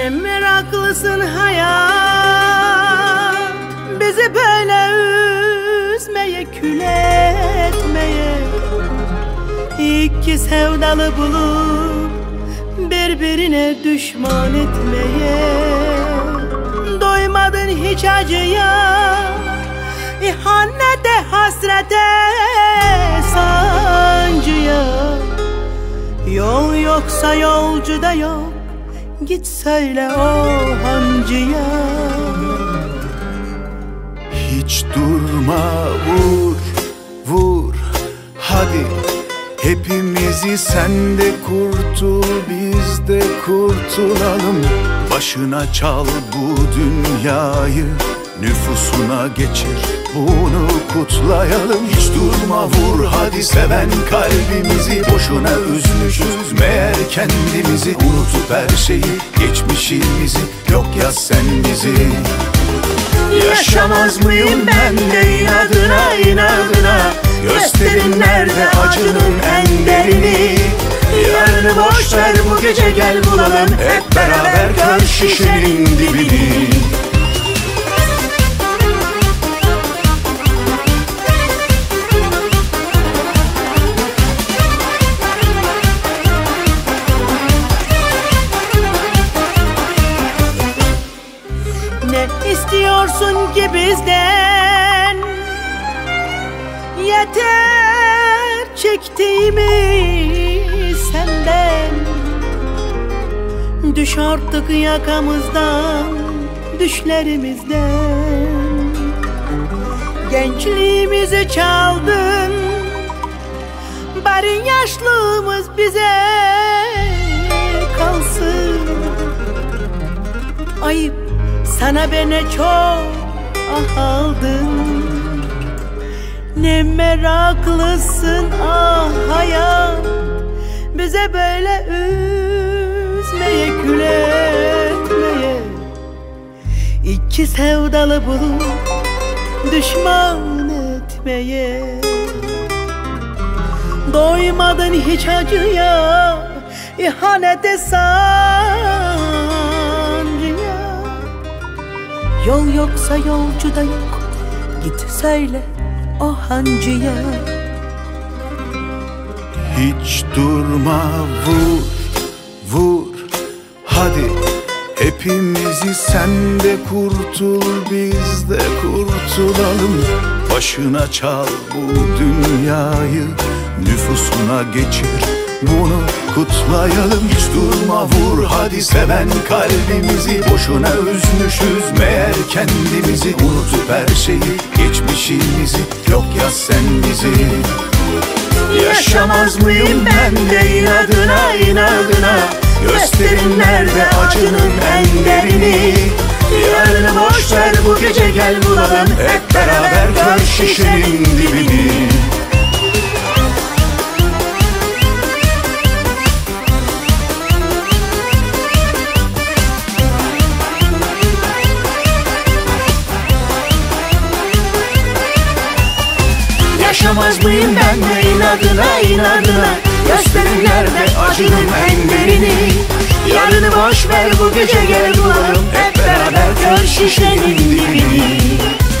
Ne meraklısın hayat, bizi böyle üzmeye, kül etmeye. İki sevdalı bulup birbirine düşman etmeye. Doymadın hiç acıya, ihanete, hasrete, sancıya. Yol yoksa yolcu da yok, git söyle o hancıya. Hiç durma, vur, vur, hadi. Hepimizi sen de kurtul, biz de kurtulalım. Başına çal bu dünyayı, nüfusuna geçir, bunu kutlayalım. Hiç durma, vur, hadi. Seven kalbimizi boşuna üzmüşüz meğer kendimizi. Unutup her şeyi, geçmişimizi, yok ya sen bizi. Yaşamaz mıyım ben de inadına, inadına? Gösterin nerede acının en derini. Yarını boş ver, bu gece gel bulalım hep beraber kör şişenin dibini. Ne istiyorsun ki bizden? Yeter çektiğimiz senden. Düş artık yakamızdan, düşlerimizden. Gençliğimizi çaldın, bari yaşlılığımız bize kalsın. Ayıp sana beni çok aldın. Ne meraklısın ah hayat, bize böyle üzmeye, kül etmeye. İki sevdalı bulup düşman etmeye. Doymadın hiç acıya, ihanete, sancıya. Yol yoksa yolcu da yok, git söyle o hancıya. Hiç durma, vur, vur, hadi. Hepimizi sen de kurtul, biz de kurtulalım. Başına çal bu dünyayı, nüfusuna geçir, bunu kutlayalım. Hiç durma, vur, hadi. Seven kalbimizi boşuna üzmüşüz meğer kendimizi. Unutup her şeyi, geçmişimizi, yok ya sen bizi. Yaşamaz mıyım ben de inadına, inadına? Gösterin nerede acının en derini. Yarını boş ver, bu gece gel bulalım hep beraber kör şişenin dibini. Yaşamaz mıyım ben de inadına, inadına? Gösterin nerede acının en derini. Yarını boş ver, bu gece gel bulalım hep beraber kör şişenin dibini.